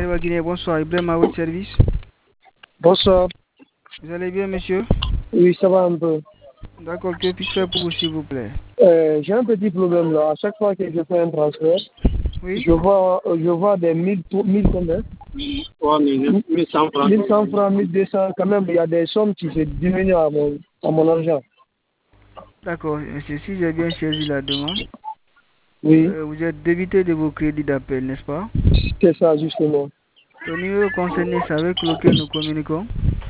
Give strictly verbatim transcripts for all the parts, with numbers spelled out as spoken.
Sénégal Guinée, bonsoir. Ibrahim à votre service. Bonsoir. Vous allez bien, monsieur? Oui, ça va un peu. D'accord, que puis-je faire pour vous, s'il vous plaît? Euh, j'ai un petit problème là. À chaque fois que je fais un transfert, Oui. je vois, je vois des mille, mille combien? mille cent francs. mille cent francs, mille deux cents. Quand même, il y a des sommes qui se diminuent à mon, à mon argent. D'accord, monsieur, si j'ai bien saisi la demande, Oui, euh, vous êtes débité de vos crédits d'appel, n'est-ce pas? c'est ça, justement. Le numéro concerné, c'est avec lequel nous communiquons.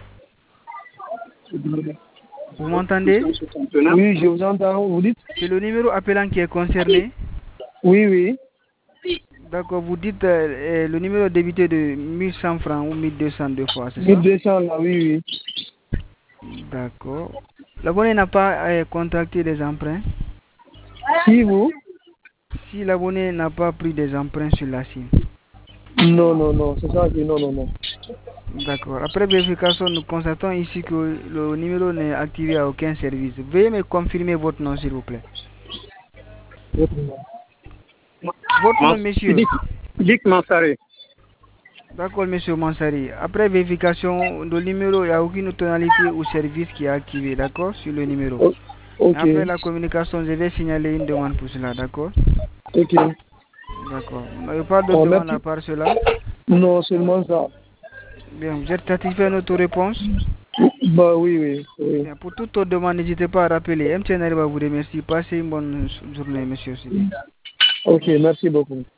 Vous m'entendez? Oui, je vous entends. Vous dites? C'est le numéro appelant qui est concerné. Oui, oui. D'accord, vous dites euh, euh, le numéro débité de mille cent francs ou mille deux cents deux fois, c'est ça? mille deux cents là, oui, oui. D'accord. L'abonné n'a pas euh, contracté des emprunts. Si vous? Si l'abonné n'a pas pris des emprunts sur la SIM. Non, non, non, c'est ça que non, non, non. D'accord. Après vérification, nous constatons ici que le numéro n'est activé à aucun service. Veuillez me confirmer votre nom, s'il vous plaît. Votre nom, monsieur? Dick Mansari. D'accord, monsieur Mansari. Après vérification, le numéro, il n'y a aucune tonalité ou service qui est activé, d'accord, sur le numéro. Oh, ok. Après la communication, je vais signaler une demande pour cela, d'accord? Ok. D'accord. Vous n'avez pas d'autre Bon, demande merci. à part cela? Non, seulement ça. Bien, vous êtes satisfait de notre réponse? Bah oui, oui. oui. Bien, pour toute autre demande, n'hésitez pas à rappeler. M T N va vous remercier. Passez une bonne journée, monsieur Sidi. Ok, merci beaucoup.